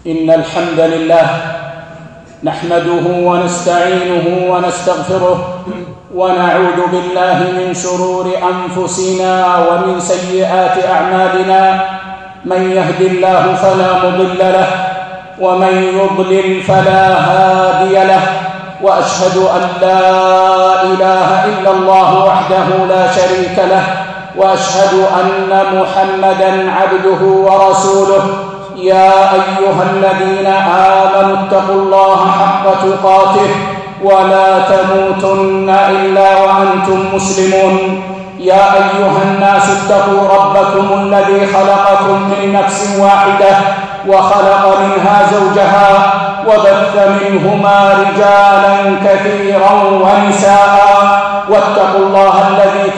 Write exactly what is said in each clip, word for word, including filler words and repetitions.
إن الحمد لله نحمده ونستعينه ونستغفره ونعوذ بالله من شرور أنفسنا ومن سيئات أعمالنا. من يهد الله فلا مضل له ومن يضلل فلا هادي له، وأشهد أن لا إله إلا الله وحده لا شريك له، وأشهد أن محمدًا عبده ورسوله. يا أيها الذين آمنوا اتقوا الله حق تقاته ولا تموتن إلا وأنتم مسلمون. يا أيها الناس اتقوا ربكم الذي خلقكم من نفس واحدة وخلق منها زوجها وبث منهما رجالا كثيرا ونساء، واتقوا الله الذي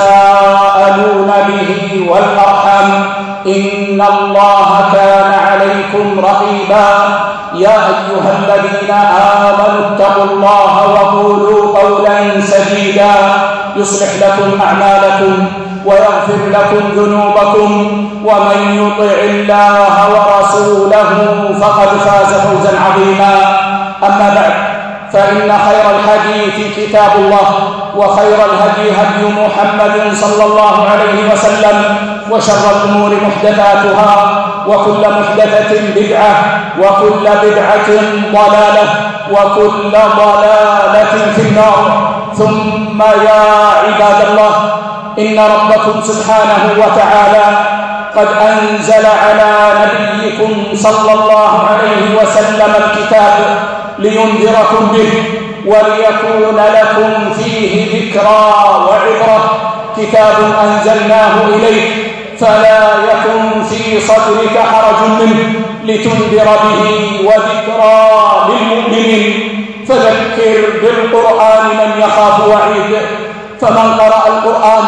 تساءلون به والأرحام إن الله كان عليكم رقيبا. يا أيها الذين آمنوا اتقوا الله وقولوا قولا سديدا يصلح لكم أعمالكم ويغفر لكم ذنوبكم، ومن يطع الله ورسوله فقد فاز فوزا عظيما. أما بعد، فإن خير الحديث كتاب الله، وخير الهدي هدي محمد صلى الله عليه وسلم، وشر الأمور محدثاتها، وكل محدثة بدعة، وكل بدعة ضلالة، وكل ضلالة في النار. ثم يا عباد الله، إن ربكم سبحانه وتعالى قد أنزل على نبيكم صلى الله عليه وسلم الكتاب لينذركم به وليكون لكم فيه ذكرى وعبرة. كتاب أنزلناه إليك فلا يكن في صدرك حرج منه لتنذر به وذكرى للمؤمنين. فذكر بالقرآن من يخاف وعيد. فمن قرأ القرآن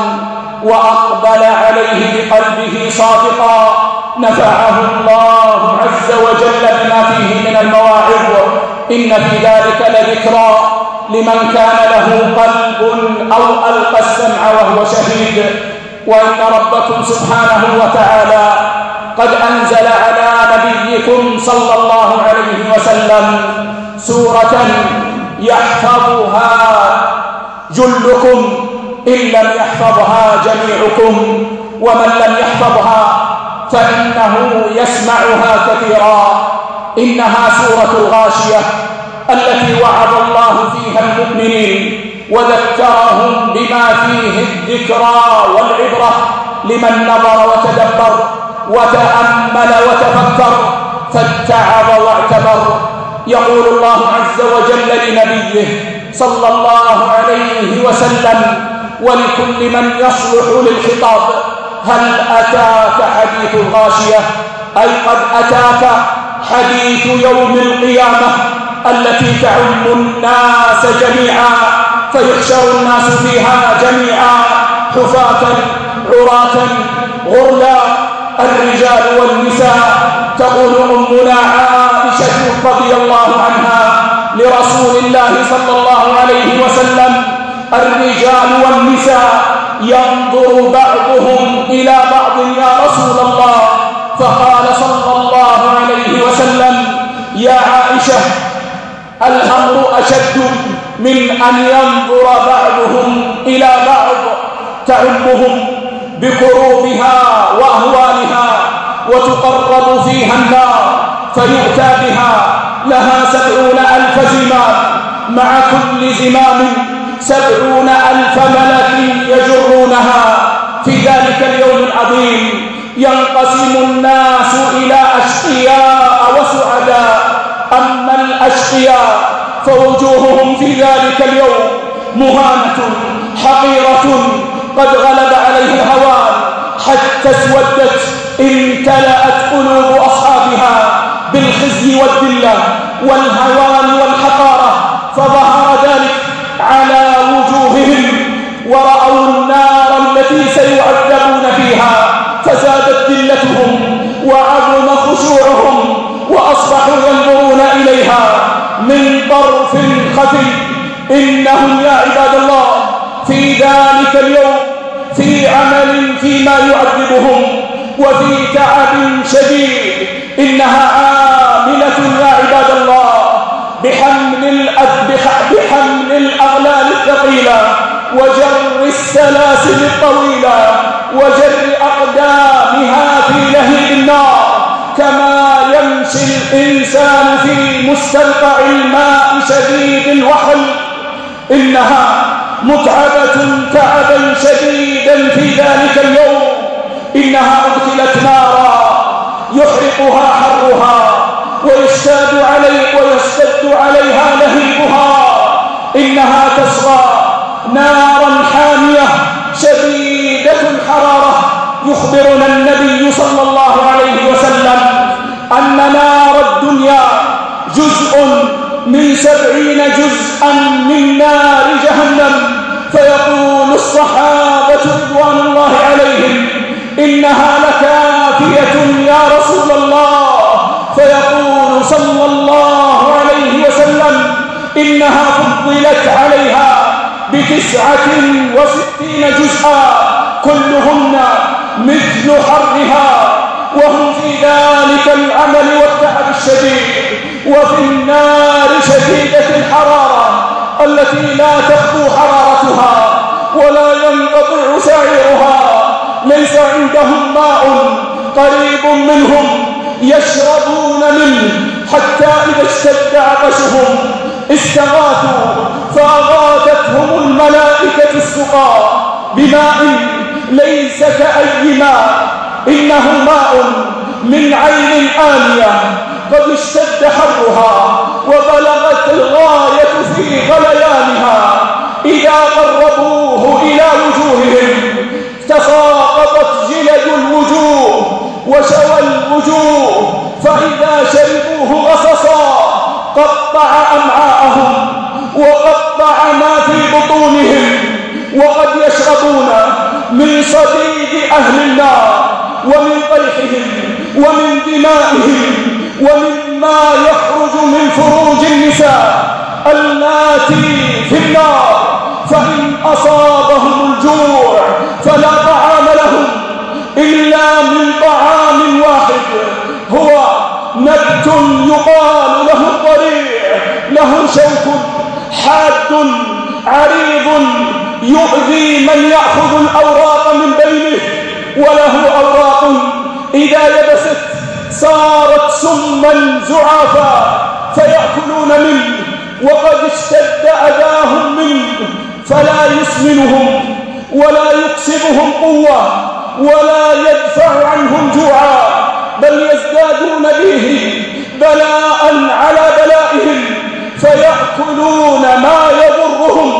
وأقبل عليه بقلبه صادقا نفعه الله عز وجل بما فيه من المواعظ. إن في ذلك لذكرى لمن كان له قلب أو ألقى السمع وهو شهيد. وإن ربكم سبحانه وتعالى قد أنزل على نبيكم صلى الله عليه وسلم سورة يحفظها جلكم إن لم يحفظها جميعكم، ومن لم يحفظها فإنه يسمعها كثيرا. إنها سورة الغاشية التي وعد الله فيها المؤمنين وذكرهم بما فيه الذكرى والعبرة لمن نظر وتدبر وتأمل وتفكر فاتعظ واعتبر. يقول الله عز وجل لنبيه صلى الله عليه وسلم ولكل من يصلح للخطاب: هل أتاك حديث الغاشية؟ أي قد أتاك حديث يوم القيامة التي تعم الناس جميعا، فيحشر الناس فيها جميعا حفاة عراة غرلا الرجال والنساء. تقول أمنا عائشة رضي الله عنها لرسول الله صلى الله عليه وسلم: الرجال والنساء ينظر بعضهم إلى بعض يا رسول الله. فقال صلى الله عليه وسلم: يا عائشة، الأمر أشد من أن ينظر بعضهم إلى بعض، تعمهم بكروبها وأهوالها وتقرب فيها النار فيؤتى بها لها سبعون ألف زمام، مع كل زمام سبعون ألف ملك يجرونها. في ذلك اليوم العظيم ينقسم الناس إلى أشقياء وسعداء. أما الأشقياء فوجوههم في ذلك اليوم مهانة حقيرة، قد غلب عليه الهوان حتى اسودت، امتلأت قلوب أصحابها بالخزي والذلة والهوان والحقارة، فظهر ذلك على وجوههم ورأوا النار التي سيعذبون فيها، فزادت ذلتهم وعظم خشوعهم وأصبحوا ينظرون إليها من طرف خفي. إنهم يا عباد الله في ذلك اليوم في عمل فيما يعذبهم وفي تعب شديد. إنها عاملة ثقيلا وجر السلاسل الطويلة وجر أقدامها في لهيب النار كما يمشي الإنسان في مستنقع الماء شديد الوحل. إنها متعبة تعبا شديدا في ذلك اليوم. إنها أدخلت نارا يحرقها حرها ويشتد علي ويشتد عليها لهيبها. إنها تصغى نارا حامية شديدة الحرارة. يخبرنا النبي صلى الله عليه وسلم أن نار الدنيا جزء من سبعين جزءا من نار جهنم. فيقول الصحابة رضوان الله عليهم إنها لكافية يا رسول الله. فيقول صلى الله عليه وسلم إنها فضلت عليها بتسعة وستين جزءا كلهن مثل حرها وهم في ذلك العمل والتعب الشديد وفي النار شديدة الحرارة التي لا تخفو حرارتها ولا ينقطع سعيرها. ليس عندهم ماء قريب منهم يشربون منه حتى إذا اشتد عطشهم استغاثوا فأغاثتهم الملائكة السقاء بماء ليس كأي ماء. إنه ماء من عين آنية قد اشتد حرها وبلغت الغاية في غليانها. إذا قربوه إلى وجوههم تساقطت جلد الوجوه وشوى الوجوه. فإذا شربوه غصصا قطع أمعاءهم وقطع ما في بطونهم. وقد يشربون من صديد أهل النار ومن طيحهم ومن دمائهم ومما يخرج من فروج النساء اللاتي في النار. فإن أصابهم الجوع فلا طعام لهم إلا من طعام واحد هو نبت يقال له الضريع له شوك حاد عريض يؤذي من يأخذ الأوراق من بينه وله أوراق إذا يبست صارت سما زعافا فيأكلون منه وقد اشتد أذاهم منه فلا يسمنهم ولا يكسبهم قوة ولا يدفع عنهم جوعا بل يزدادون به بلاء على بلائهم فيأكلون ما يضرهم.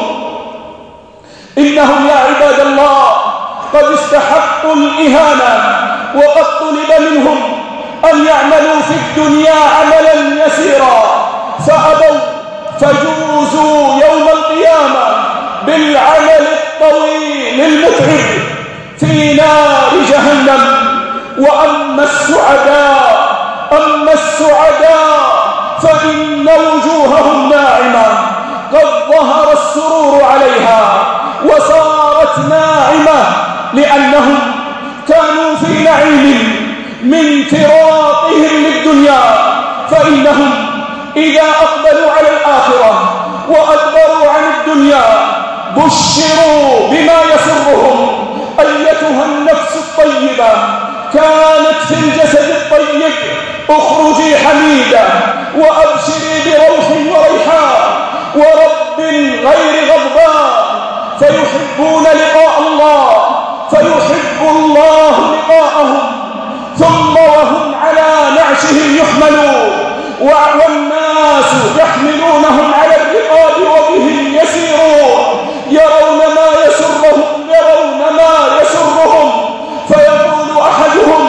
إنهم يا عباد الله قد استحقوا الإهانة وقد طلب منهم أن يعملوا في الدنيا عملا يسيرا فأبوا فجوزوا يوم القيامة بالعمل الطويل المتعب في نار جهنم. وأما السعداء أما السعداء فإن وجوههم ناعمة قد ظهر السرور عليها وصارت ناعمة لأنهم كانوا في نعيم من فراقهم للدنيا. فإنهم إذا أقبلوا على الآخرة وأدبروا عن الدنيا بشروا بما يسرهم. أيتها النفس الطيبة كانت في الجسد الطيب اخرجي حميدة وأبشري بروح وريحان ورب غير غضبان فيحبون لقاء الله فيحب الله لقاءهم. ثم وهم على نعشهم يحملون والناس يحملونهم على الرقاب وبهم يسيرون يرون ما يسرهم يرون ما يسرهم. فيقول أحدهم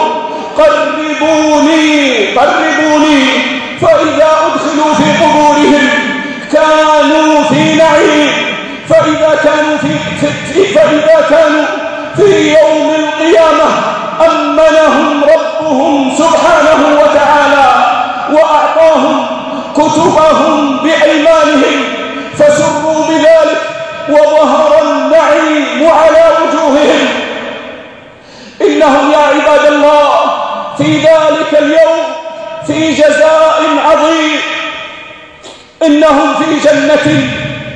قربوني قربوني فإذا أدخلوا في قبورهم كانوا في نعيم. فإذا كانوا في, في فإذا كانوا في يوم القيامة أمنهم ربهم سبحانه وتعالى وأعطاهم كتبهم بأيمانهم فسروا بذلك وظهر النعيم على وجوههم. إنهم يا عباد الله في ذلك اليوم في جزاء عظيم. إنهم في جنة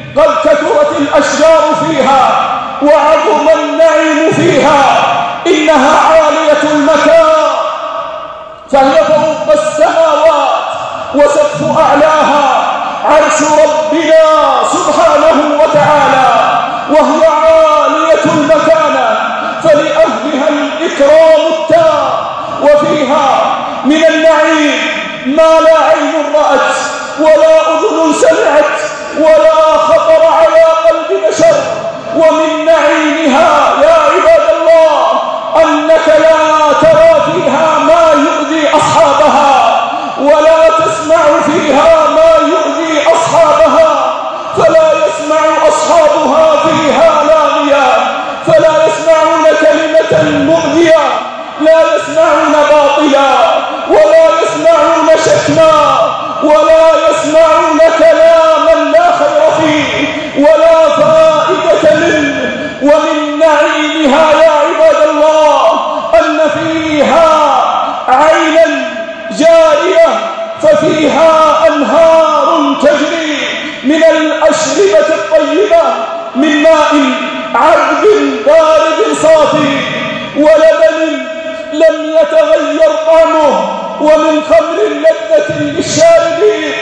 قد كثرت الأشجار فيها وعظم النعيم فيها، إنها عالية المكان، فهي فوق السماوات وسقف أعلاها عرش ربنا سبحانه وتعالى، وهي عالية المكانة، فلأهلها الإكرام التام، وفيها من النعيم ما لا عين رأت ولا أذن سمعت ولا خطر على قلب بشر. ومن نعيمها يا عباد الله أنك لا ترى فيها ما يؤذي أصحابها ولا تسمع فيها ما يؤذي أصحابها، فلا يسمع أصحابها فيها لاغيا، فلا يسمعون كلمة مؤذية، لا يسمعون باطلا ولا يسمعون شتما ولا يسمعون كلاما لا خير فيه ولا فائدة منه. ومن نعيمها يا عباد الله أن فيها عينا جارية، ففيها أنهار تجري من الأشربة الطيبة من ماء عذب بارد صافي، ولبن لم يتغير طعمه، ومن خمر لذة للشاربين،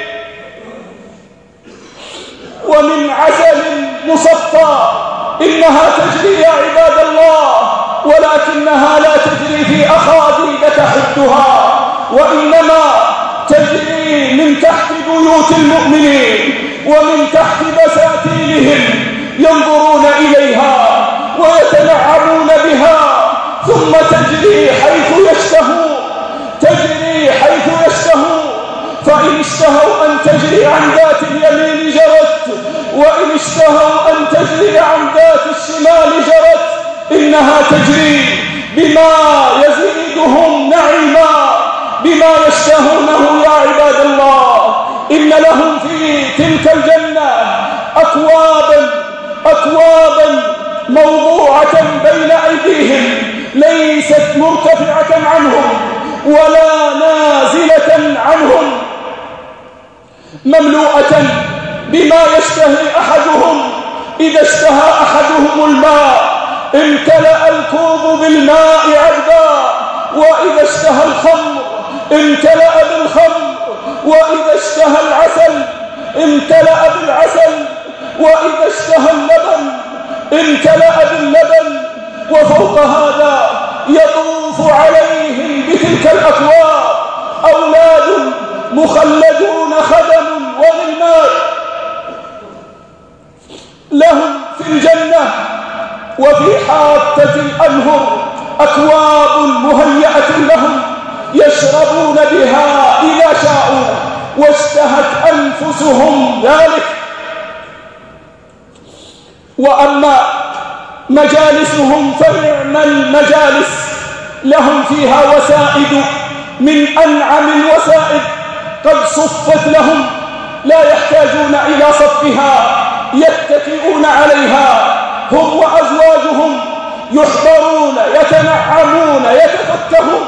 ومن عسل مصفى. إنها تجري يا عباد الله، ولكنها لا تجري في أخاديد تحدها، وإنما تجري من تحت بيوت المؤمنين ومن تحت بساتينهم، ينظرون إليها ويتنعمون بها، ثم تجري حيث يشتهون، تجري حيث يشتهون، فإن اشتهوا أن تجري عن ذات اليمين جرت، وإن اشتهوا أن تجري عن ذات الشمال جرت. إنها تجري بما يزيدهم نعيما، بما يشتهونه يا عباد الله. إن لهم في تلك الجنة أكوابا أكوابا موضوعة بين أيديهم، ليست مرتفعة عنهم ولا نازلة عنهم، مملوءة بما يشتهي أحدهم. إذا اشتهى أحدهم الماء امتلأ الكوب بالماء عذبا، وإذا اشتهى الخمر امتلأ بالخمر، وإذا اشتهى العسل امتلأ بالعسل، وإذا اشتهى اللبن امتلأ باللبن. وفوق هذا يطوف عليهم بتلك الأكواب أولاد مخلدون خدم وغلمان لهم في الجنة، وفي حافة الأنهر أكواب مهيئة لهم يشربون بها إذا شاءوا واشتهت أنفسهم ذلك. وأما مجالسهم فنعم المجالس، لهم فيها وسائد من أنعم الوسائد قد صفت لهم، لا يحتاجون إلى صفها، يتكئون عليها هم وأزواجهم، يحضرون يتنعمون يتفكهون.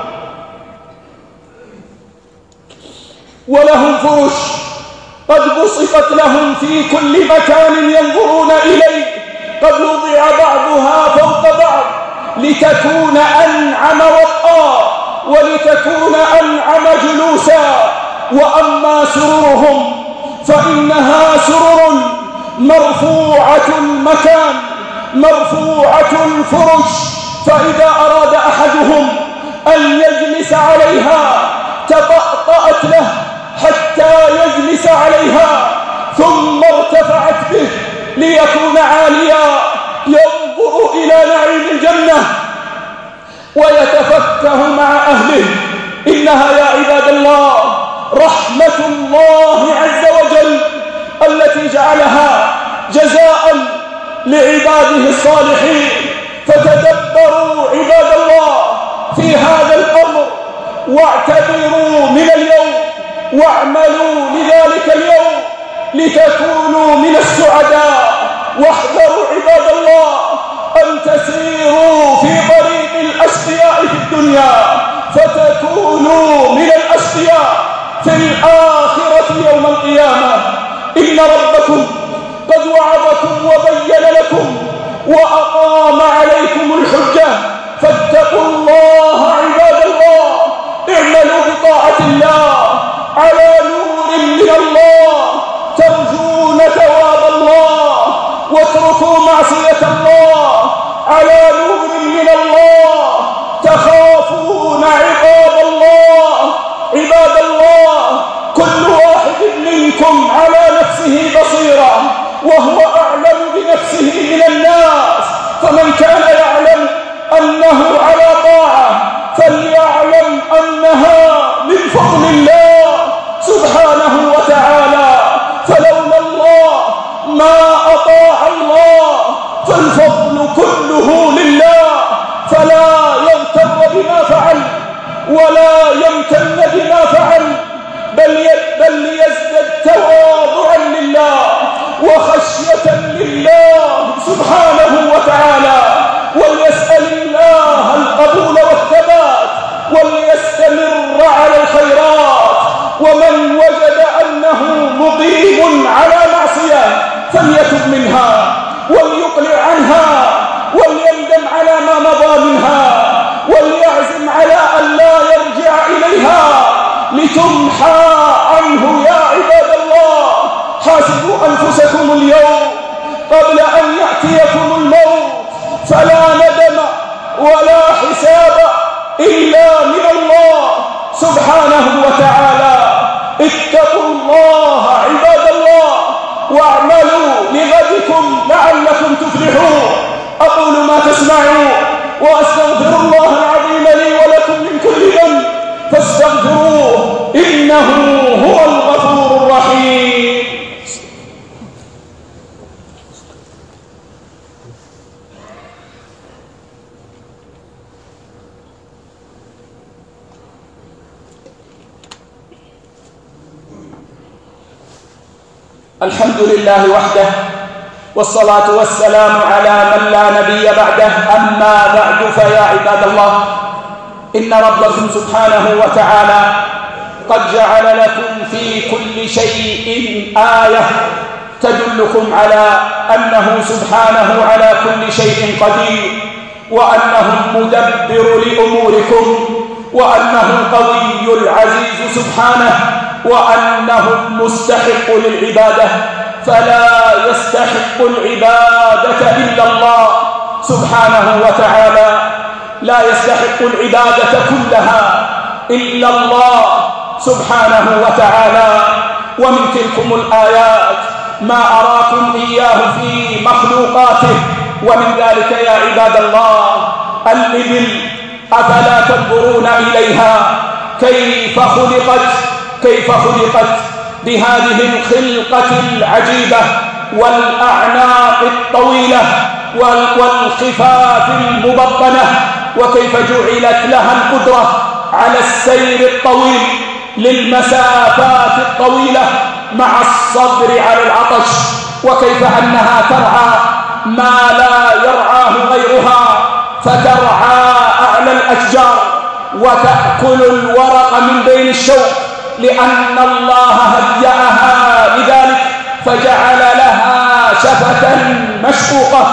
ولهم فرش قد بسطت لهم في كل مكان ينظرون إليه، قد وضع بعضها فوق بعض لتكون أنعم وطئا ولتكون أنعم جلوسا. وأما سررهم فإنها سرر مرفوعة المكان مرفوعة الفرش، فإذا أراد أحدهم أن يجلس عليها تطأطأت له حتى يجلس عليها، ثم ارتفعت به ليكون عاليا، ينظر إلى نعيم الجنة ويتفكه مع أهله. إنها يا عباد الله رحمة الله عز وجل التي جعلها جزاء لعباده الصالحين. فتدبروا عباد الله في هذا الأمر، واعتبروا من اليوم، واعملوا لذلك اليوم لتكونوا من السعداء. واحذروا عباد الله أن تسيروا في طريق الأشقياء في الدنيا فتكونوا من الأشقياء في الآخرة يوم القيامة. إن ربكم قد وعظكم وبين لكم وأقام عليكم الحجة، فاتقوا الله عباد الله، اعملوا بطاعة الله على نور من الله، ترجون ثواب الله، واتركوا معصية الله على نور من الله، تخافون عقاب الله. عباد الله، كل واحد منكم على نفسه بصيرة، وهو أعلم بنفسه من الناس، فمن كان يعلم أنه على طاعة فليعلم أنها من فضل الله سبحانه وتعالى، فلولا الله ما أطاع الله، فالفضل كله لله، فلا يغتر بما فعل ولا يمتن بما فعل، بل بل ليزدد تواضعا لله وخشية لله سبحانه وتعالى، وليسأل الله القبول والثبات، وليستمر على الخيرات. ومن وجد أنه مقيم على معصية فليتب منها وليقلع عنها وليندم على ما مضى منها، وليعزم على أن لا يرجع إليها لتمحى عنه. يا عباد الله، حاسبوا أنفسكم اليوم قبل أن يأتيكم الموت، فلا ندم ولا حساب إلا من الله سبحانه وتعالى. اتقوا الله عباد الله، واعملوا لغدكم لعلكم تفلحون. أقول ما تسمعون، وأستغفر الله العظيم لي ولكم من كل ذنب، فاستغفروه إنه هو الغفور الرحيم. الحمد لله وحده، والصلاة والسلام على من لا نبي بعده، أما بعد، فيا عباد الله، إن ربكم سبحانه وتعالى قد جعل لكم في كل شيء آية تدلكم على أنه سبحانه على كل شيء قدير، وأنه مدبر لأموركم، وأنه قوي العزيز سبحانه، وأنه مستحق للعبادة، فلا يستحق العبادة إلا الله سبحانه وتعالى، لا يستحق العبادة كلها إلا الله سبحانه وتعالى. ومن تلكم الآيات ما أراكم إياه في مخلوقاته، ومن ذلك يا عباد الله الإبل، أفلا تنظرون إليها كيف خلقت كيف خلقت بهذه الخلقة العجيبة والأعناق الطويلة والخفاف المبطنة، وكيف جعلت لها القدرة على السير الطويل للمسافات الطويلة مع الصبر على العطش، وكيف أنها ترعى ما لا يرعاه غيرها، فترعى أعلى الأشجار وتأكل الورق من بين الشوك، لأن الله هيأها لذلك، فجعل لها شفة مشقوقة،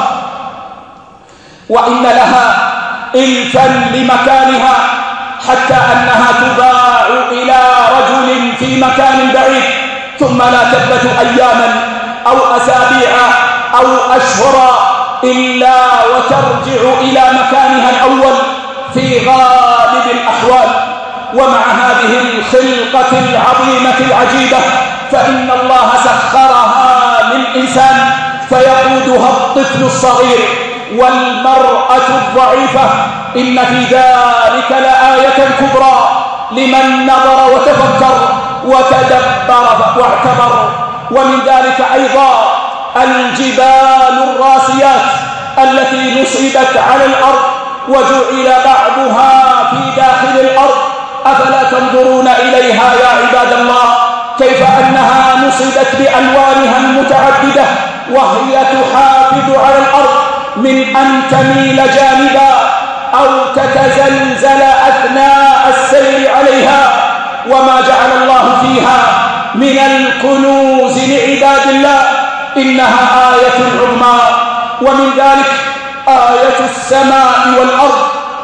وإن لها إلفا لمكانها، حتى أنها تباع إلى رجل في مكان بعيد، ثم لا تثبت أياما أو أسابيع أو أشهرا إلا وترجع إلى مكانها الأول في غالب الأحوال. ومع هذه الخلقة العظيمة العجيبة، فإن الله سخرها للإنسان فيقودها الطفل الصغير والمرأة الضعيفة. إن في ذلك لآية كبرى لمن نظر وتفكر وتدبر واعتبر. ومن ذلك أيضا الجبال الراسيات التي نصبت على الأرض وجعل بعضها في داخل الأرض، أفلا تنظرون إليها يا عباد الله كيف أنها نصبت بألوانها المتعددة، وهي تحافظ على الأرض من أن تميل جانبا أو تتزلزل أثناء السير عليها. وما جعل الله فيها من الكنوز لعباد الله إنها آية عظمى. ومن ذلك آية السماء والأرض.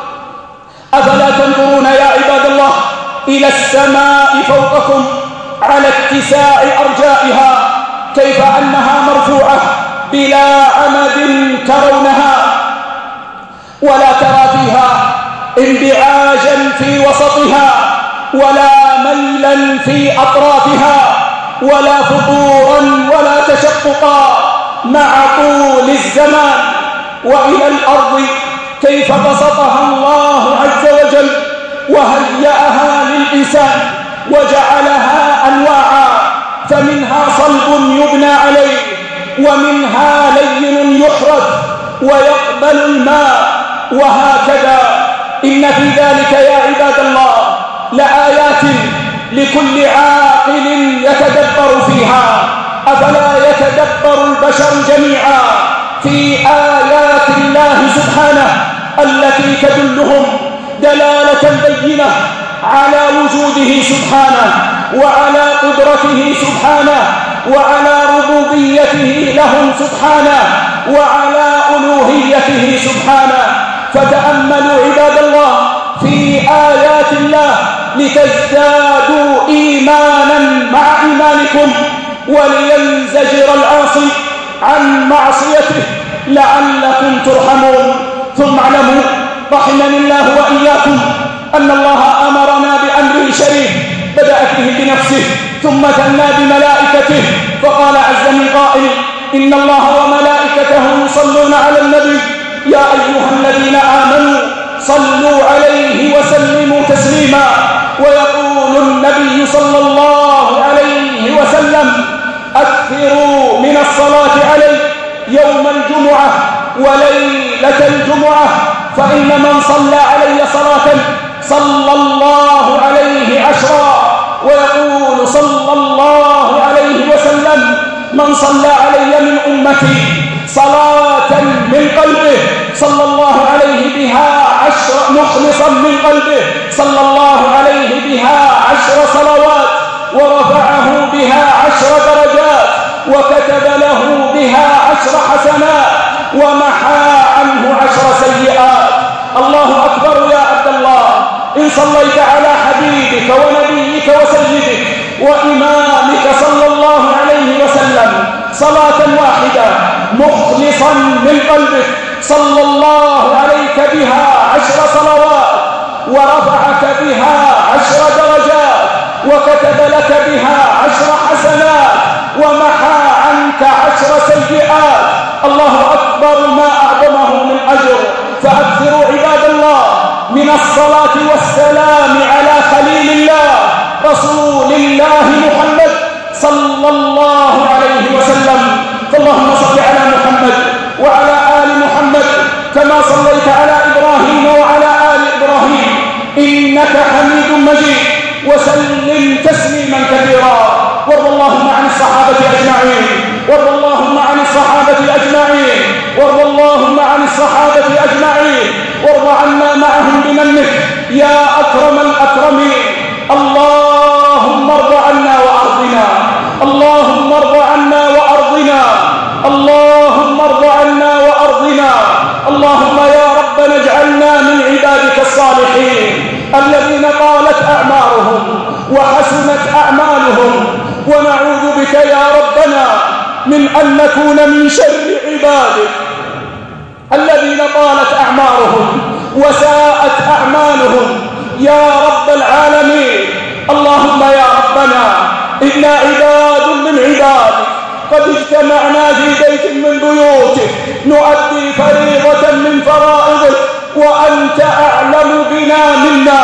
أفلا تنظرون يا عباد الله إلى السماء فوقكم على اتساع أرجائها، كيف أنها مرفوعة بلا عمد ترونها، ولا ترى فيها انبعاجا في وسطها، ولا ميلا في أطرافها، ولا فطورا ولا تشققا مع طول الزمان. وإلى الأرض كيف بسطها الله عز وجل وهيأها للإنسان وجعلها أنواعا، فمنها صلب يبنى عليه، ومنها لين يحرث ويقبل الماء، وهكذا. إن في ذلك يا عباد الله لآيات لكل عاقل يتدبر فيها. أفلا يتدبر البشر جميعا في آيات الله سبحانه التي تدلهم دلالة بينة على وجوده سبحانه، وعلى قدرته سبحانه، وعلى ربوبيته لهم سبحانه، وعلى ألوهيته سبحانه. فتأملوا عباد الله في آيات الله لتزدادوا إيمانا مع إيمانكم، ولينزجر العاصي عن معصيته لعلكم ترحمون. ثم اعلموا رحمني الله وإياكم أن الله أمرنا بأمر شريف بدأ فيه بنفسه ثم ثنى بملائكته، فقال عز من قائل: إن الله وملائكته يصلون على النبي يا أيها الذين آمنوا صلوا عليه وسلموا تسليما. ويقول النبي صلى الله عليه وسلم: أكثروا من الصلاة عليه يوم الجمعة وليلة الجمعة، فإن من صلى علي صلاة صلى الله عليه عشرا. ويقول صلى الله عليه وسلم: من صلى علي من أمتي صلاة من قلبه صلى الله عليه بها عشر، مخلصا من قلبه صلى الله عليه بها عشر صلوات، ورفعه بها عشر درجات، وكتب له بها عشر حسنات، ومحى عنه عشر سيئات. الله أكبر يا عبد الله إن صليت على حبيبك ونبيك وسيدك وإمامك صلى الله عليه وسلم صلاة واحدة مخلصا من قلبك، صلى الله عليك بها عشر صلوات، ورفعك بها عشر درجات، وكتب لك بها عشر حسنات، ومحى عنك عشر سيئات. الله أكبر ما أعظمه من أجر. فأكثروا عباد الله من الصلاة والسلام على خليل الله رسول الله محمد صلى الله عليه وسلم. فاللهم صل على محمد وعلى آل محمد كما صليت على إبراهيم وعلى آل إبراهيم إنك حميد مجيد، وسلم تسليما كثيرا. وارض اللهم عن الصحابة أجمعين، وارض اللهم عن الصحابة أجمعين، وارض اللهم عن الصحابة أجمعين، وارض عنا معهم بمنك يا أكرم الأكرمين. اللهم ارض عنا وأرضنا، اللهم ارض عنا وأرضنا، اللهم ارض عنا وأرضنا. اللهم يا ربنا اجعلنا من عبادك الصالحين الذين طالت أعمارهم وحسنت أعمالهم، ونعوذ بك يا ربنا من أن نكون من شر عبادك الذين طالت أعمارهم وساءت أعمالهم يا رب العالمين. اللهم يا ربنا إنا عباد من عبادك قد اجتمعنا في بيت من بيوتك نؤدي فريضة من فرائضك، وأنت أعلم بنا منا.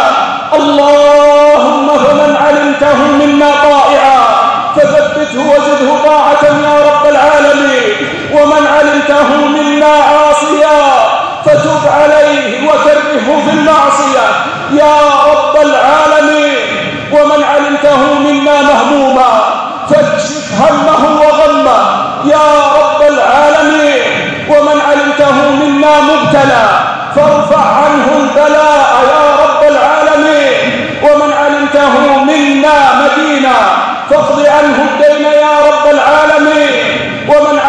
اللهم فمن علمته منا طائعا فثبته وزده طاعة يا رب العالمين، ومن علمته منا عاصيا فتب عليه وكرهه في المعصية يا رب العالمين، ومن علمته منا مهموما فاكشف همه وغمه يا رب العالمين، ومن علمته منا مبتلى فارفع عنه البلاء يا رب العالمين، ومن علمته منا مدينا فاقض عنه الدين يا رب العالمين، ومن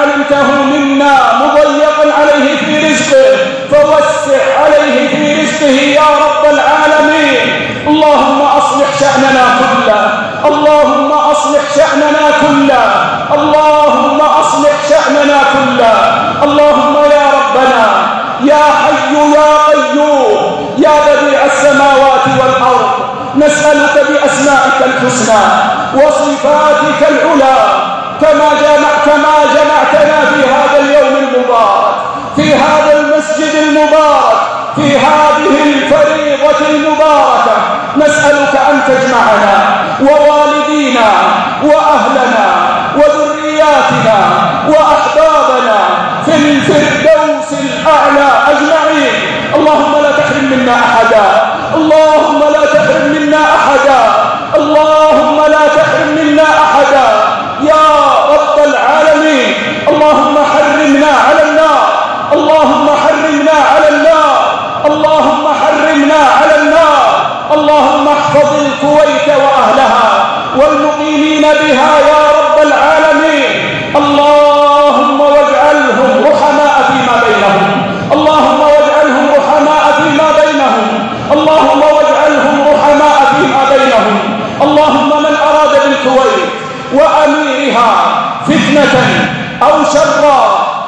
شأننا كله، اللهم أصلح شأننا كله، اللهم أصلح شأننا كله. اللهم يا ربنا يا حي يا قيوم يا بديع السماوات والأرض، نسألك بأسمائك الحسنى وصفاتك العلى كما جمع كما جمعتنا في هذا اليوم المبارك، في هذا المسجد المبارك، في هذه الفريضة المباركة، نسألك أن تجمعنا ووالدينا وأهلنا وذرياتنا وأحبابنا في الفردوس الأعلى أجمعين. اللهم لا تحرم منا أحدا، اللهم لا تحرم منا أحدا، اللهم لا تحرم منا أحدا يا رب العالمين. اللهم حرمنا على النار، اللهم حرمنا على النار، اللهم حرمنا على النار. اللهم احفظ الكويت وأهلها والمقيمين بها يا رب العالمين. اللهم واجعلهم رحماء فيما بينهم، اللهم واجعلهم رحماء فيما بينهم، اللهم واجعلهم رحماء فيما بينهم. اللهم من أراد بالكويت وأميرها فتنة أو شرا،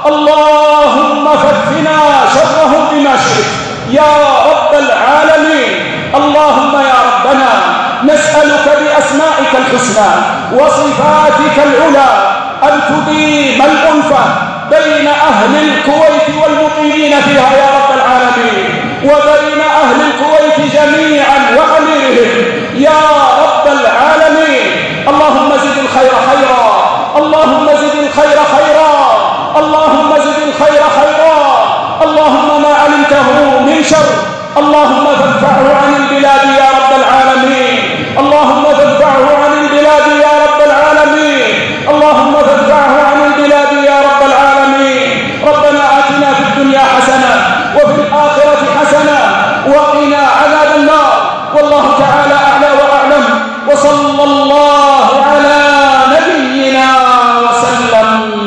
اللهم فكنا شره بما شئت يا رب العالمين. اللهم يا ربنا نسألك بأسمائك الحسنى وصفاتك العلى أن تديم الألفة بين أهل الكويت والمقيمين فيها يا رب العالمين، وبين أهل الكويت جميعا وأميرهم يا رب العالمين. اللهم زد الخير خيرا، اللهم زد الخير خيرا، اللهم زد الخير خيرا. اللهم ما علمته من شر اللهم فادفعه عن البلاد يا رب العالمين، اللهم فادفعه عن البلاد يا رب العالمين، اللهم فادفعه عن البلاد يا رب العالمين. ربنا آتنا في الدنيا حسنة وفي الآخرة حسنة وقنا عذاب النار. والله تعالى أعلى وأعلم، وصلى الله على نبينا وسلم.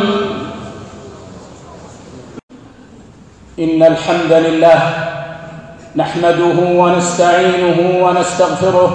إن الحمد لله نحمده ونستعينه ونستغفره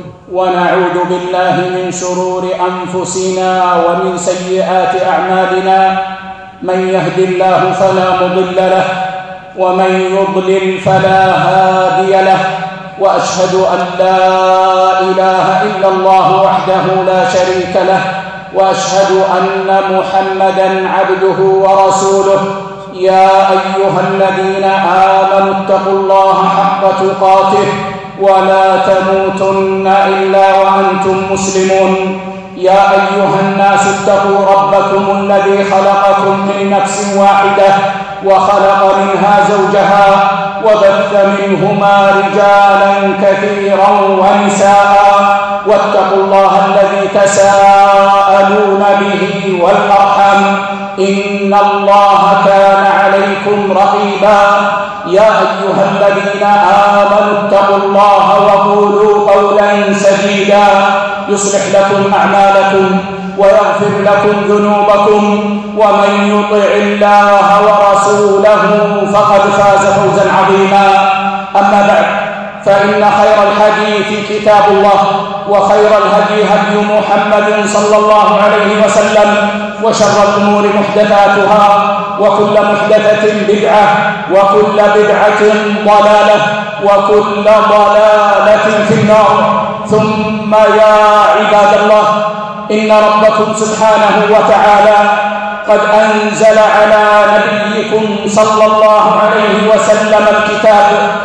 ونعوذ بالله من شرور أنفسنا ومن سيئات أعمالنا. من يهد الله فلا مضل له ومن يضلل فلا هادي له، وأشهد أن لا إله إلا الله وحده لا شريك له، وأشهد أن محمدًا عبده ورسوله. يا أيها الذين آمنوا اتقوا الله حق تقاته ولا تموتن إلا وأنتم مسلمون. يا أيها الناس اتقوا ربكم الذي خلقكم من نفس واحدة وخلق منها زوجها وبث منهما رجالا كثيرا ونساء، واتقوا الله الذي تساءلون به والأرحام إن الله كان عليكم رقيبا. يا أيها الذين آمنوا اتقوا الله وقولوا قولا سديدا يصلح لكم أعمالكم ويغفر لكم ذنوبكم، ومن يطع الله ورسوله فقد فاز فوزا عظيما. أما بعد، فإن خير الحديث كتاب الله، وخير الهدي هدي محمد صلى الله عليه وسلم، وشر الأمور محدثاتها، وكل محدثة بدعة، وكل بدعة ضلالة، وكل ضلالة في النار. ثم يا عباد الله، إن ربكم سبحانه وتعالى قد أنزل على نبيكم صلى الله عليه وسلم الكتاب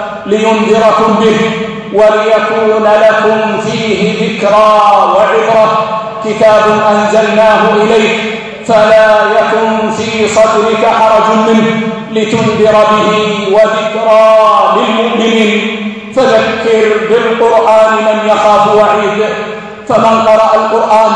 لينذركم به وليكون لكم فيه ذكرى وعبرة. كتاب أنزلناه إليك فلا يكن في صدرك حرج منه لتنذر به وذكرى للمؤمنين. فذكر بالقرآن من يخاف وعيد. فمن قرأ القرآن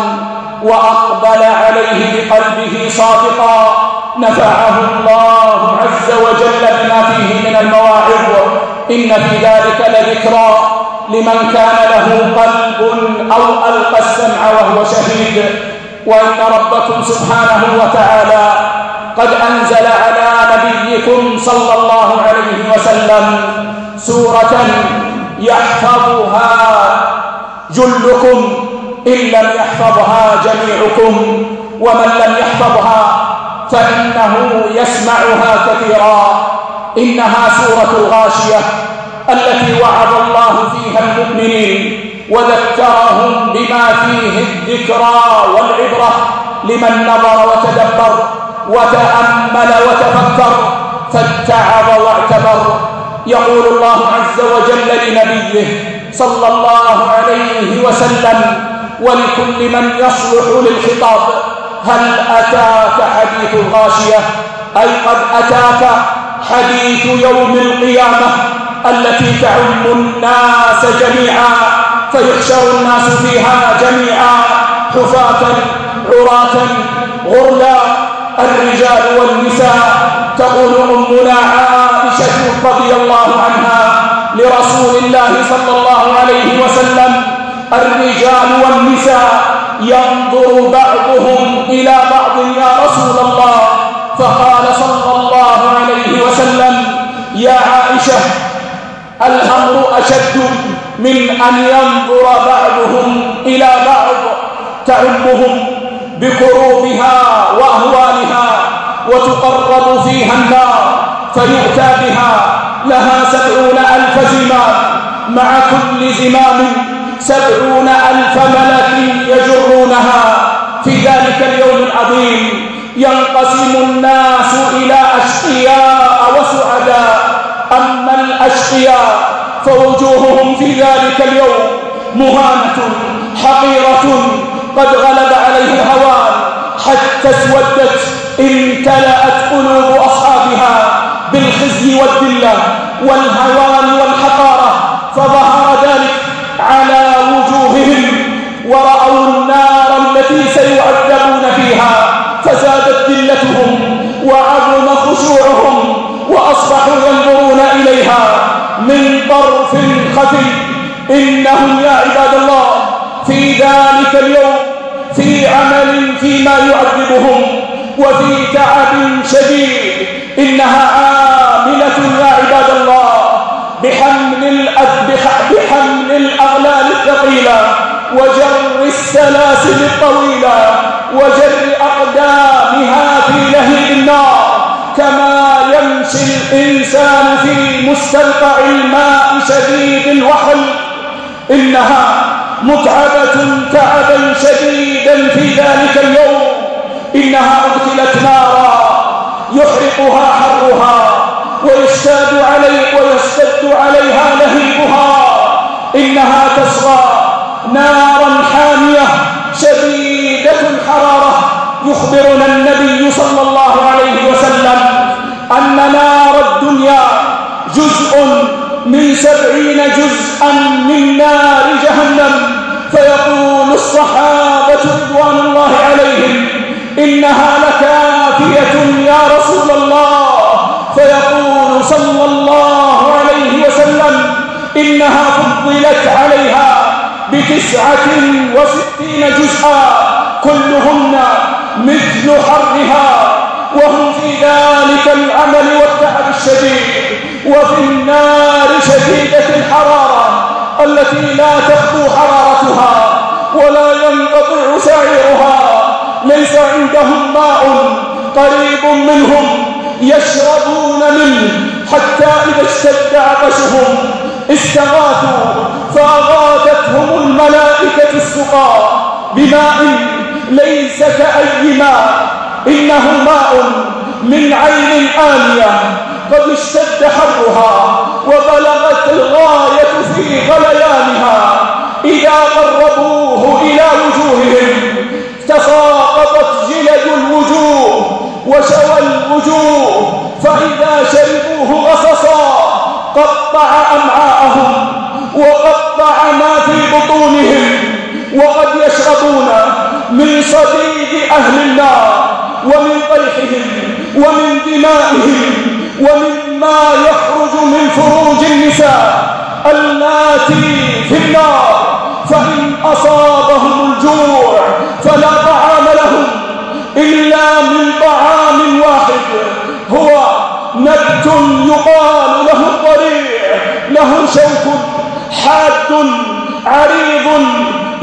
وأقبل عليه بقلبه صادقا نفعه الله عز وجل بما فيه من المواعظ. إن في ذلك لذكرى لمن كان له قلب أو ألقى السمع وهو شهيد. وإن ربكم سبحانه وتعالى قد أنزل على نبيكم صلى الله عليه وسلم سورة يحفظها جلكم إن لم يحفظها جميعكم، ومن لم يحفظها فإنه يسمعها كثيرا. إنها سورة الغاشية التي وعد الله فيها المؤمنين وذكرهم بما فيه الذكرى والعبرة لمن نظر وتدبر وتأمل وتفكر فاتعظ واعتبر. يقول الله عز وجل لنبيه صلى الله عليه وسلم ولكل من يصلح للخطاب: هل أتاك حديث الغاشية؟ أي قد أتاك حديث يوم القيامة التي تعم الناس جميعا، فيحشر الناس فيها جميعا حفاة عراة غرلا الرجال والنساء. تقول أمنا عائشة رضي الله عنها لرسول الله صلى الله عليه وسلم: الرجال والنساء ينظر بعضهم إلى بعض يا رسول الله. فقال صلى الله عليه وسلم: يا عائشة، الأمر أشد من أن ينظر بعضهم إلى بعض، تعمهم بكروبها وأهوالها وتقرب فيها النار فيؤتى بها، لها سبعون ألف زمام، مع كل زمام سبعون ألف ملك يجرونها. في ذلك اليوم العظيم ينقسم الناس إلى أشقياء وسعداء. أما الأشقياء فوجوههم في ذلك اليوم مهانة حقيرة، قد غلب عليه الهوان حتى اسودت، امتلأت قلوب أصحابها بالخزي والذلة والهوان والحقارة، فظهر ذلك على وجوههم ورأوا النار التي سيعذبون فيها، فزادت ذلتهم وعظم خشوعهم وأصبحوا ينظرون إليها من طرف خفي. إنهم يا عباد الله في ذلك اليوم في عمل فيما يعذبهم وفي تعب شديد. إنها عاملة يا عباد الله بحمل بحمل الأغلال الثقيلة وجر السلاسل الطويلة وجر أقدامها في لهيب النار، كما يمشي الإنسان في مستنقع الماء شديد الوحل. إنها متعبة تعبا شديدا في ذلك اليوم. إنها أدخلت نارا يحرقها حرها ويشتد علي ويشتد عليها لهيبها. إنها تصغى نارا حامية شديدة الحرارة. يخبرنا النبي صلى الله عليه وسلم أن نار الدنيا جزء من سبعين جزءا من نار جهنم. فيقول الصحابة رضوان الله عليهم: إنها لكافية يا رسول الله. فيقول صلى الله عليه وسلم: إنها فضلت عليها بتسعة وستين جزءا كلهن مثل حرها، وهم في ذلك العمل والتعب الشديد وفي النار شديدة الحرارة التي لا تخفو حرارتها ولا ينقطع سعيرها. ليس عندهم ماء قريب منهم يشربون منه، حتى إذا اشتد عطشهم استغاثوا فأغاثتهم الملائكة السقا بماء ليس كأي ماء، إنه ماء من عين آنية قد اشتد حرها وبلغت الغاية في غليانها. إذا قربوه إلى وجوههم تساقطت جلد الوجوه وشوى الوجوه، فإذا شربوه غصصا قطع أمعاءهم وقطع ما في بطونهم. وقد يشربون من صديد أهل النار ومن طيحهم ومن دمائهم ومما يخرج من فروج النساء اللاتي في النار. فإن أصابهم الجوع فلا طعام لهم إلا من طعام واحد، هو نبت يقال له الضريع، له شوك حاد عريض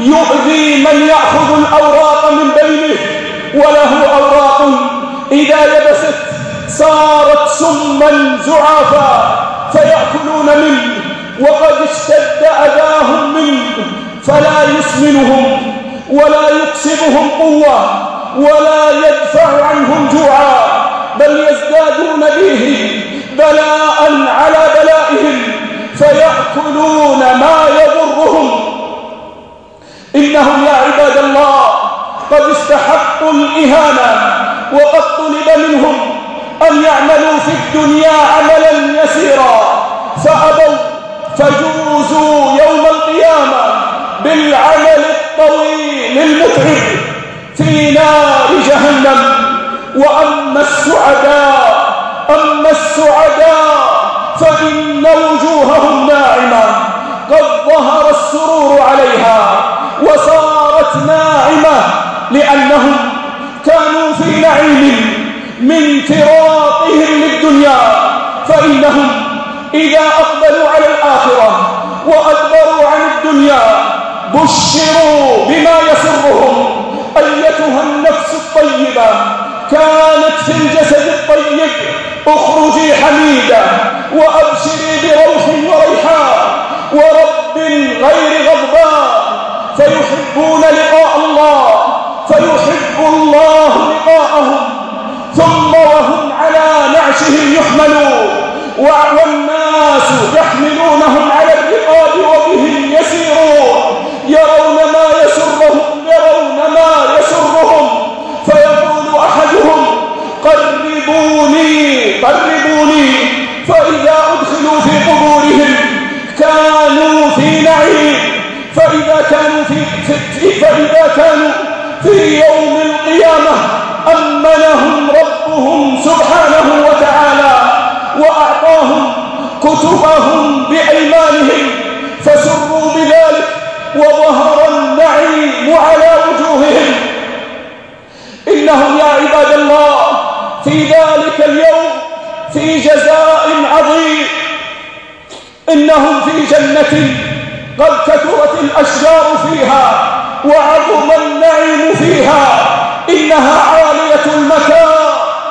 يؤذي من يأخذ الأوراق من بينه، وله أوراق إذا يبست صارت سما زعافا فيأكلون منه، وقد اشتد أذاهم منه، فلا يسمنهم ولا يكسبهم قوة ولا يدفع عنهم جوعا، بل يزدادون به بلاء على بلائهم فيأكلون ما يضرهم. إنهم يا عباد الله قد استحقوا الإهانة، وقد طلب منهم أن يعملوا في الدنيا عملا يسيرا فأبوا، فجوزوا يوم القيامة بالعمل الطويل المتعب في نار جهنم. وأما السعداء أما السعداء فإن وجوههم ناعمة، قد ظهر السرور عليها وصارت ناعمة، لأنهم كانوا في نعيم من فراقهم للدنيا. فإنهم إذا أقبلوا على الآخرة وأدبروا عن الدنيا بشروا بما يسرهم. أيتها النفس الطيبة كانت في الجسد الطيب اخرجي حميدة وأبشري بروح وريحان ورب غير غضبان، فيحبون لقاء الله فيحب الله لقاءهم، ثم وهم على نعشه يحملون، والناس يحملونهم على الرقاب وبهم يسيرون، يرون ما يسرهم يرون ما يسرهم فيقول أحدهم قربوني قربوني، فإذا أدخلوا في قبورهم كانوا في نعيم، فإذا كانوا في, في فإذا كانوا في يوم القيامة أمنهم ربهم سبحانه وتعالى وأعطاهم كتبهم بأيمانهم فسروا بذلك وظهر النعيم على وجوههم. إنهم يا عباد الله في ذلك اليوم في جزاء عظيم، إنهم في جنة قد كثرت الأشجار فيها وعظم النعيم فيها، إنها عالية المكان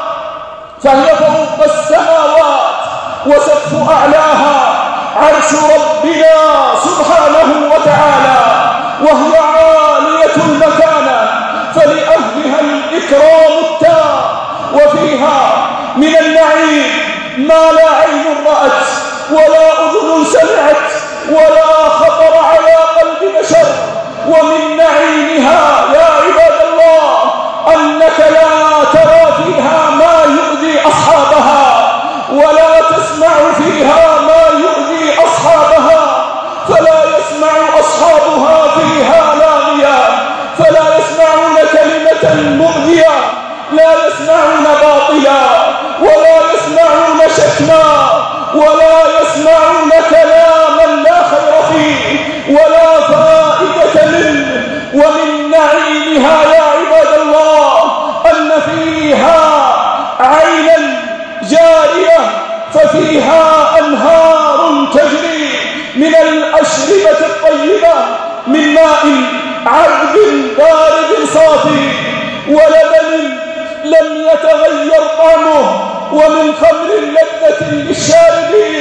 فهي فوق السماوات وسقف أعلاها عرش ربنا سبحانه وتعالى، وهي عالية المكان فلأهلها الإكرام التام، وفيها من النعيم ما لا عين رأت ولا أذن سمعت ولا خطر على قلب بشر. ومن نعيمها يا عباد الله أنك لا ترى فيها ما يؤذي أصحابها ولا تسمع فيها ما يؤذي أصحابها، فلا يسمع أصحابها فيها لاغيا، فلا يسمعون كلمة مؤذية، لا يسمعون باطلا ولا يسمعون شتما ولا يسمعون كلاما لا خير فيه ولا فائدة منه. ومن نعيمها يا عباد الله أن فيها عينا جارية ففيها أنهار تجري من الأشربة الطيبة من ماء عذب بارد صافي ولبن لم يتغير طعمه ومن خمر لذة للشاربين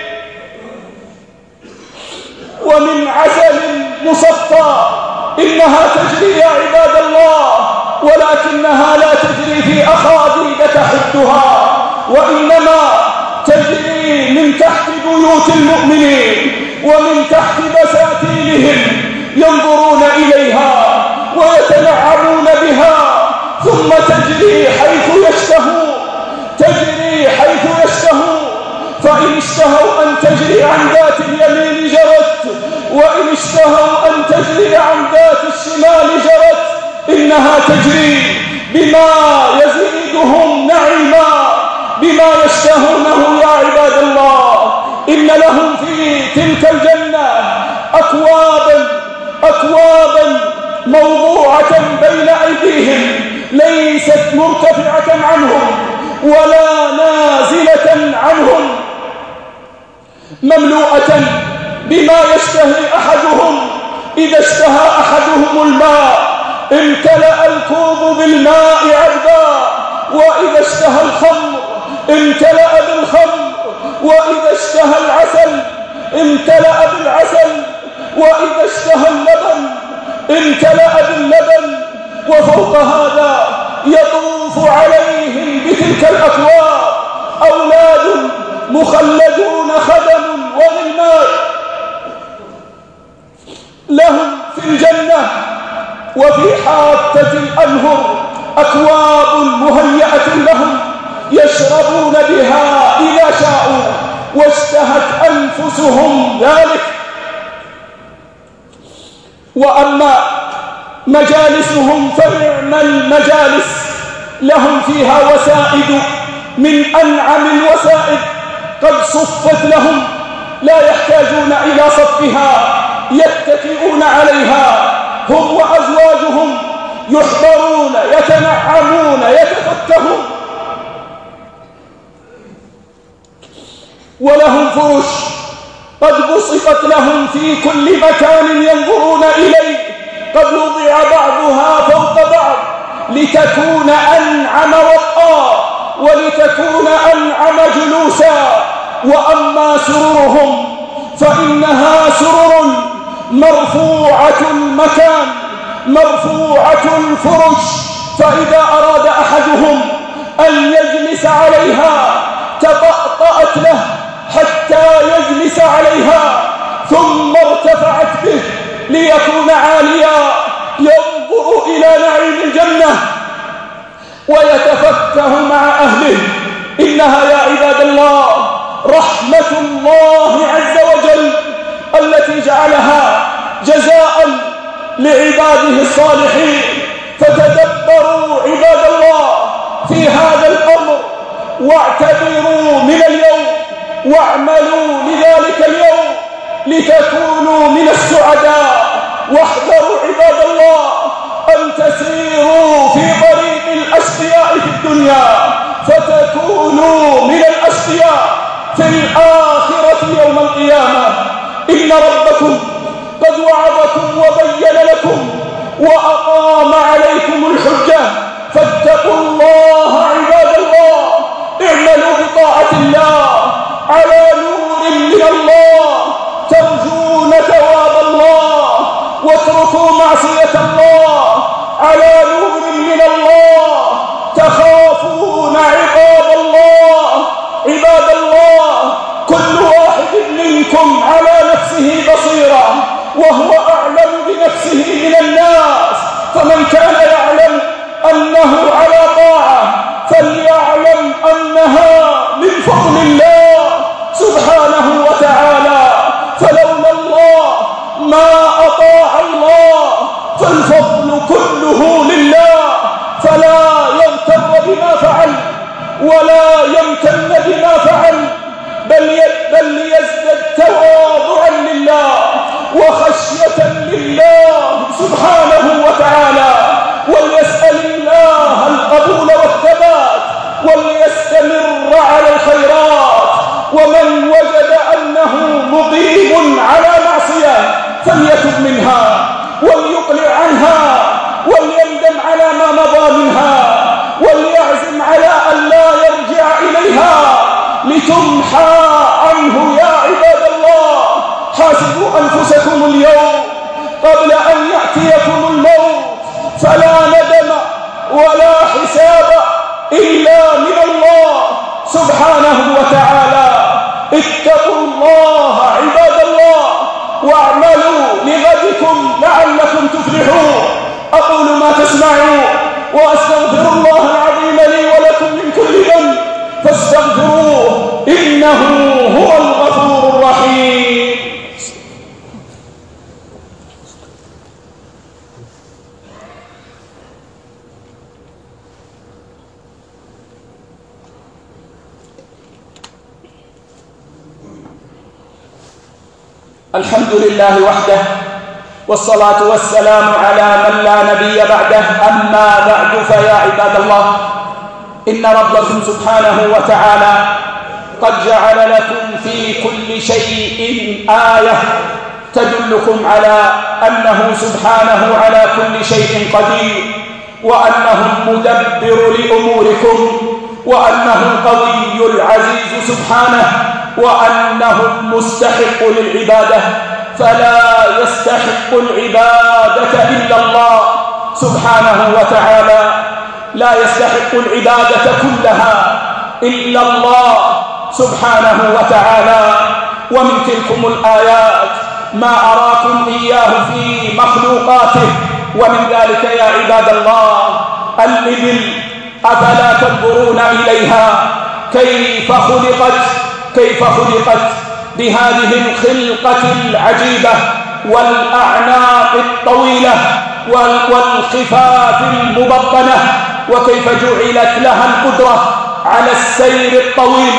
ومن عسل مصفى. إنها تجري يا عباد الله، ولكنها لا تجري في أخاديد تحدها، وإنما تجري من تحت بيوت المؤمنين ومن تحت بساتينهم ينظرون إليها ويتنعمون بها، ثم تجري حيث يشتهون تجري حيث يشتهون فإن اشتهوا أن تجري عن ذات اليمين جرت، وإن اشتهوا أن تجري عن ذات الشمال جرت. إنها تجري بما يزيدهم نعيما بما يشتهونه يا عباد الله. إن لهم في تلك الجنة أكوابا أكوابا موضوعة بين أيديهم ليست مرتفعة عنهم ولا نازلة عنهم، مملوءة بما يشتهي أحدهم إذا اشتهى أحدهم الماء امتلأ الكوب بالماء عذبا، وإذا اشتهى الخمر امتلأ بالخمر، وإذا اشتهى العسل امتلأ بالعسل، وإذا اشتهى اللبن امتلأ باللبن. وفوق هذا يطوف عليهم بتلك الأكواب أولاد مخلدون خدم وغلمان، لهم في الجنة وفي حافة الأنهر أكواب مهيئة لهم يشربون بها إذا شاءوا واشتهت أنفسهم ذلك. وأما مجالسهم فنعم المجالس، لهم فيها وسائد من أنعم الوسائد قد صفت لهم، لا يحتاجون إلى صفها، يتكئون عليها هم وأزواجهم، يحضرون يتنعمون يتفتحون. ولهم فرش قد بسطت لهم في كل مكان ينظرون إليه، قد وضع بعضها فوق بعض لتكون أنعم وطئا ولتكون أنعم جلوسا. وأما سررهم فإنها سرر مرفوعة المكان مرفوعة الفرش، فإذا أراد أحدهم أن يجلس عليها تطأطأت له حتى يجلس عليها، ثم ارتفعت به ليكون عاليا ينظر إلى نعيم الجنة ويتفكه مع أهله. إنها يا عباد الله رحمة الله عز وجل التي جعلها جزاء لعباده الصالحين. فتدبروا عباد الله في هذا الأمر واعتبروا من اليوم واعملوا لذلك اليوم لتكونوا من السعداء. واحذروا عباد الله أن تسيروا في طريق الأشقياء في الدنيا فتكونوا من الأشقياء في الآخرة يوم القيامة. إن ربكم قد وعظكم وبين لكم وأقام عليكم الحجة، فاتقوا الله عباد الله، اعملوا بطاعة الله على نور من الله ترجون ثواب الله، واتركوا معصية الله على نور من الله تخافون عقاب الله. عباد الله كل واحد منكم على نفسه بصيرة وهو أعلم بنفسه من الناس، فمن كان يعلم أنه على طاعة فليعلم أنها من فضل الله سبحانه وتعالى، فلولا الله ما أطاع الله، فالفضل كله لله، فلا يغتر بما فعل ولا يمتن بما فعل، بل بل ليزدد تواضعا لله وخشية لله سبحانه وتعالى، وليسأل الله القبول والثبات وليستمر على الخيرات. ومن وجد أنه مقيم على معصية فليتب منها وليقلع عنها وليندم على ما مضى منها وليعزم على أن لا يرجع إليها لتمحى عنه. يا عباد الله حاسبوا أنفسكم اليوم قبل أن يأتيكم الموت، فلا ندم ولا حساب إلا من الله سبحانه وتعالى. اتقوا الله عباد الله واعملوا لغدكم لعلكم تفلحون. أقول ما تسمعون وأستغفر الله العظيم لي ولكم من كل ذنب فاستغفروه إنه هو الغفور الرحيم. الحمد لله وحده والصلاة والسلام على من لا نبي بعده. أما بعد فيا عباد الله إن ربكم سبحانه وتعالى قد جعل لكم في كل شيء آية تدلكم على أنه سبحانه على كل شيء قدير، وأنه المدبر لأموركم، وأنه القوي العزيز سبحانه، وأنه المستحق للعبادة، فلا يستحق العبادة إلا الله سبحانه وتعالى، لا يستحق العبادة كلها إلا الله سبحانه وتعالى. ومن تلكم الآيات ما أراكم إياه في مخلوقاته، ومن ذلك يا عباد الله الإبل، أفلا تنظرون إليها كيف خلقت كيف خلقت بهذه الخلقة العجيبة والأعناق الطويلة والخفاف المبطنة، وكيف جعلت لها القدرة على السير الطويل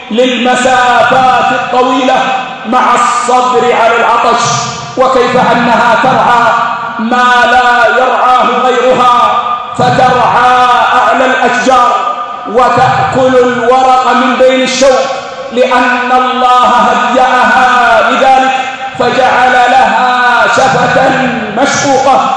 للمسافات الطويلة مع الصبر على العطش، وكيف أنها ترعى ما لا يرعاه غيرها، فترعى أعلى الأشجار وتأكل الورق من بين الشوك، لأن الله هيأها لذلك فجعل لها شفة مشقوقة،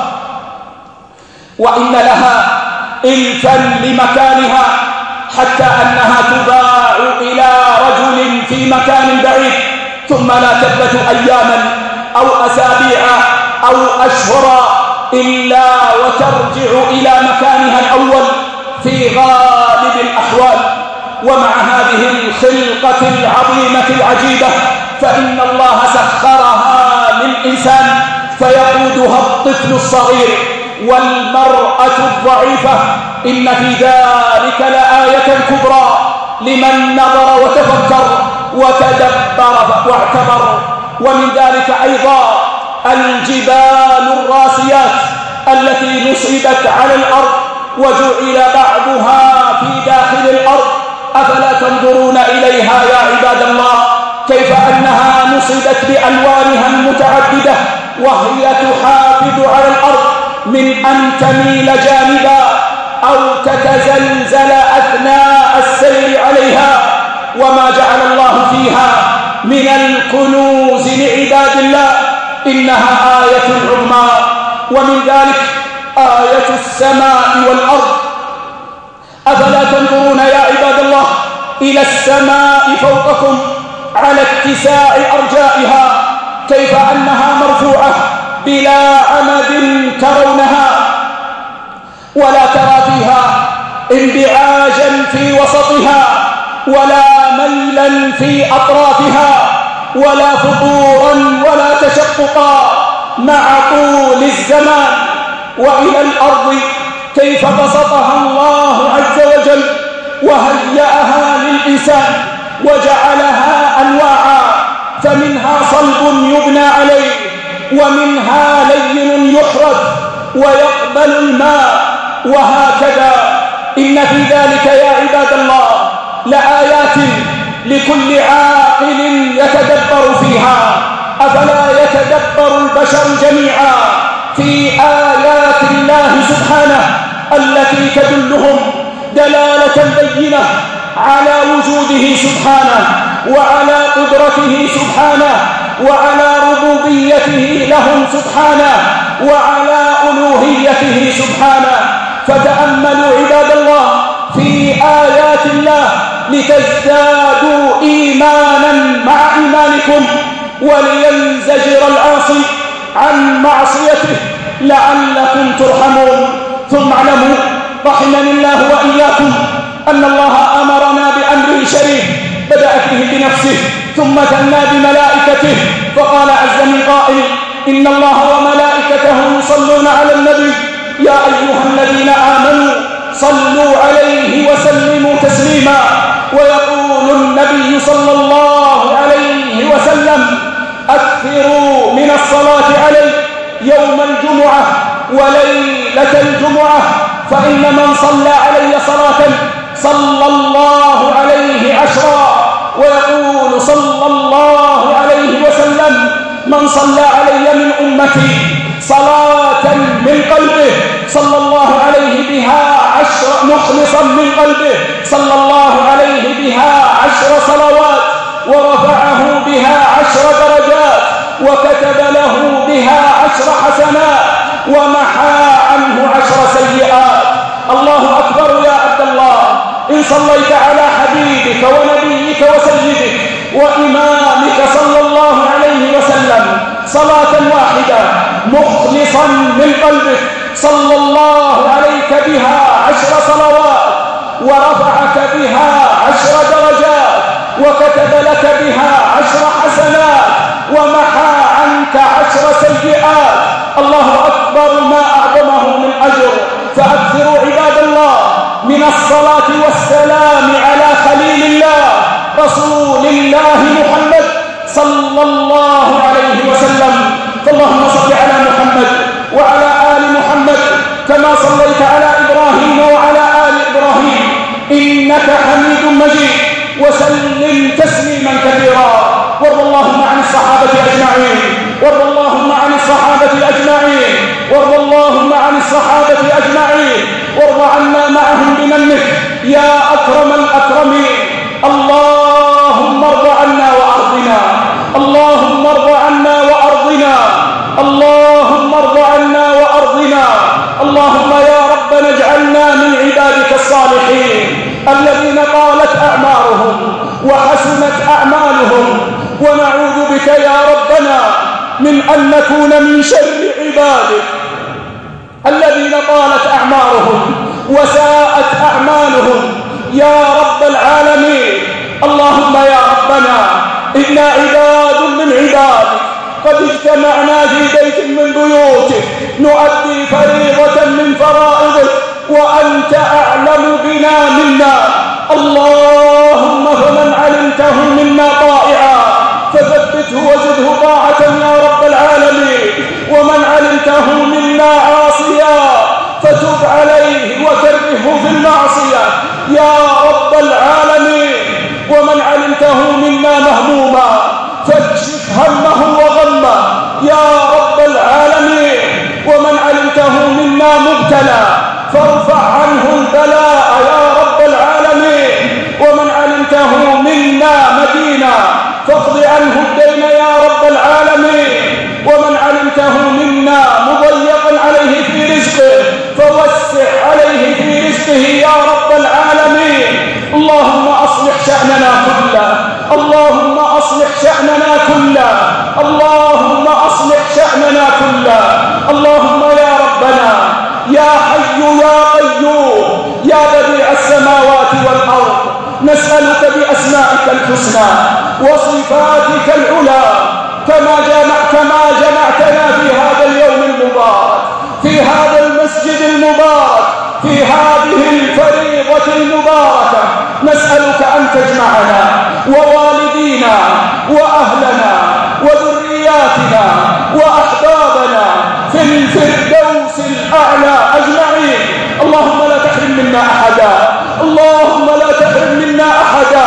وإن لها إلفا لمكانها، حتى أنها تباع إلى رجل في مكان بعيد ثم لا تثبت أياما أو أسابيع أو أشهرا إلا وترجع إلى مكانها الأول في غالب الأحوال. ومع هذه الخلقة العظيمة العجيبة فإن الله سخرها للإنسان فيقودها الطفل الصغير والمرأة الضعيفة. إن في ذلك لآية كبرى لمن نظر وتفكر وتدبر واعتبر. ومن ذلك أيضا الجبال الراسيات التي نصبت على الأرض وجعل بعضها في داخل الأرض، أفلا تنظرون إليها يا عباد الله كيف أنها نصبت بألوانها المتعددة وهي تحافظ على الأرض من أن تميل جانبا أو تتزلزل أثناء السير عليها، وما جعل الله فيها من الكنوز لعباد الله، إنها آية عظمى. ومن ذلك آية السماء والأرض، أفلا تنظرون يا عباد الله إلى السماء فوقكم على اتساع أرجائها كيف أنها مرفوعة بلا عمد ترونها، ولا ترى فيها انبعاجا في وسطها ولا ميلا في أطرافها ولا فطورا ولا تشققا مع طول الزمان. وإلى الأرض كيف بسطها الله عز وجل وهيأها للإنسان وجعلها أنواعا، فمنها صلب يبنى عليه، ومنها لين يحرث ويقبل الماء، وهكذا. إن في ذلك يا عباد الله لآيات لكل عاقل يتدبر فيها. أفلا يتدبر البشر جميعا في آيات الله سبحانه التي تدلهم دلالة بينة على وجوده سبحانه وعلى قدرته سبحانه وعلى ربوبيته لهم سبحانه وعلى ألوهيته سبحانه. فتأملوا عباد الله في آيات الله لتزدادوا إيمانا مع إيمانكم ولينزجر العاصي عن معصيته لعلكم ترحمون. ثم اعلموا رحمني الله وإياكم أن الله أمرنا بأمر شريف بدأ فيه بنفسه ثم ثنى بملائكته، فقال عز من قائل: إن الله وملائكته يصلون على النبي يا أيها الذين آمنوا صلوا عليه وسلموا تسليما. ويقول النبي صلى الله عليه وسلم: أكثروا من الصلاة عليه يوم الجمعة وليلة الجمعة، فإن من صلى علي صلاة صلى الله عليه عشرا. ويقول صلى الله عليه وسلم: من صلى علي من أمتي صلاة من قلبه صلى الله عليه بها عشر مخلصا من قلبه صلى الله عليه بها عشر صلوات ورفعه بها عشر درجات وكتب له بها عشر حسنات ومحى عنه عشر سيئات. الله أكبر يا عبد الله. إن صليت على حبيبك ونبيك وسيدك وإمامك صلى الله عليه وسلم صلاة واحدة مخلصا من قلبك، صلى الله عليك بها عشر صلوات ورفعك بها عشر درجات وكتب لك بها عشر حسنات ومحى عنك عشر سيئات. الله أكبر ما أعظمه من أجر. فأكثروا عباد الله من الصلاة والسلام على خليل الله رسول الله محمد صلى الله عليه وسلم. فاللهم صل على محمد وعلى آل محمد كما صليت على إبراهيم وعلى آل إبراهيم إنك حميد مجيد، وسلم تسليما كثيرا. وارض اللهم عن الصحابة أجمعين، وارض اللهم عن الصحابة أجمعين، وارض اللهم عن الصحابة أجمعين، وارض عنا معهم بمنك يا أكرم الأكرمين. اللهم ارض عنا وأرضنا، اللهم ارض عنا وأرضنا، اللهم ارض عنا وأرضنا. اللهم يا ربنا اجعلنا من عبادك الصالحين الذين طالت أعمارهم وحسنت أعمالهم، ونعوذ بك يا ربنا من أن نكون من شر عبادك الذين طالت أعمارهم وساءت أعمالهم يا رب العالمين. اللهم يا ربنا إنا عباد من عبادك قد اجتمعنا في بيت من بيوتك نؤدي فريضة من فرائضك وأنت أعلم بنا منا. اللهم فمن علمته منا طائعا فثبته وزده طاعة يا رب العالمين، ومن علمته منا عاصيا فتب عليه وكرهه في المعصية يا رب العالمين، ومن علمته منا مهموما فاكشف همه وغمه يا رب العالمين، ومن علمته منا مبتلى فارفع عنه البلاء يا رب العالمين، ومن علمته منا مدينا فاقض عنه الدين يا رب العالمين، ومن علمته منا مضيقا عليه في رزقه فوسع عليه في رزقه يا رب العالمين. اللهم أصلح شأننا كله، اللهم أصلح شأننا كله، اللهم أصلح شأننا كله. اللهم يا ربنا يا حي يا قيوم يا بديع السماوات والأرض، نسألك بأسمائك الحسنى وصفاتك العلى كما جمعت كما جمعتنا في هذا اليوم المبارك في هذا المسجد المبارك في هذه الفريضة المباركة، نسألك أن تجمعنا ووالدينا وأهلنا وذرياتنا وأحبابنا في الفردوس الأعلى أجمعين. اللهم لا تحرم منا أحدا، اللهم لا تحرم منا أحدا،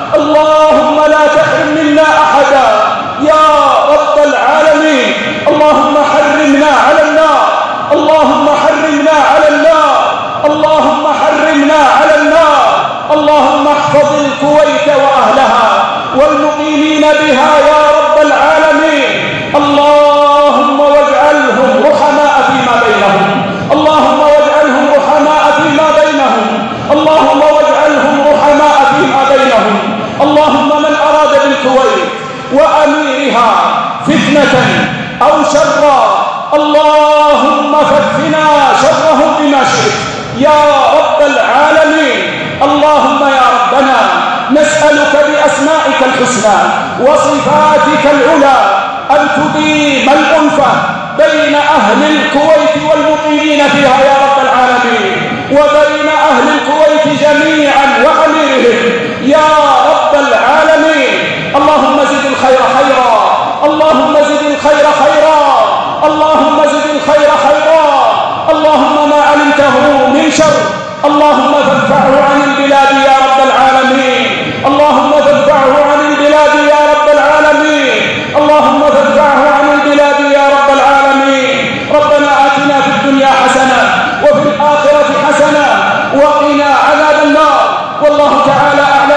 اللهم لا تحرم منا أحدا يا رب العالمين. اللهم حرمنا على النار، اللهم حرمنا على النار، اللهم حرمنا على النار. اللهم احفظ الكويت وأهلها والمقيمين بها يا رب العالمين. اللهم واجعلهم رحماء فيما بينهم، اللهم واجعلهم رحماء فيما بينهم، اللهم واجعلهم رحماء فيما بينهم. اللهم من أراد بالكويت وأميرها فتنة أو شرا اللهم فكفنا شره بما شئت يا رب العالمين. اللهم يا ربنا نسألك بأسمائك الحسنى وصفاتك العلى أن تديم الألفة بين أهل الكويت والمقيمين فيها يا رب العالمين، وبين أهل الكويت جميعا وأميرهم يا رب العالمين. اللهم زد الخير خيرا، اللهم زد الخير خيرا، اللهم زد الخير خيرا. اللهم ما علمته من شر اللهم فادفعه عن البلاد يا رب العالمين، اللهم فادفعه عن البلاد يا رب العالمين، اللهم فادفعه عن البلاد يا رب العالمين. ربنا آتنا في الدنيا حسنة وفي الآخرة حسنة وقنا عذاب النار. والله تعالى أعلم.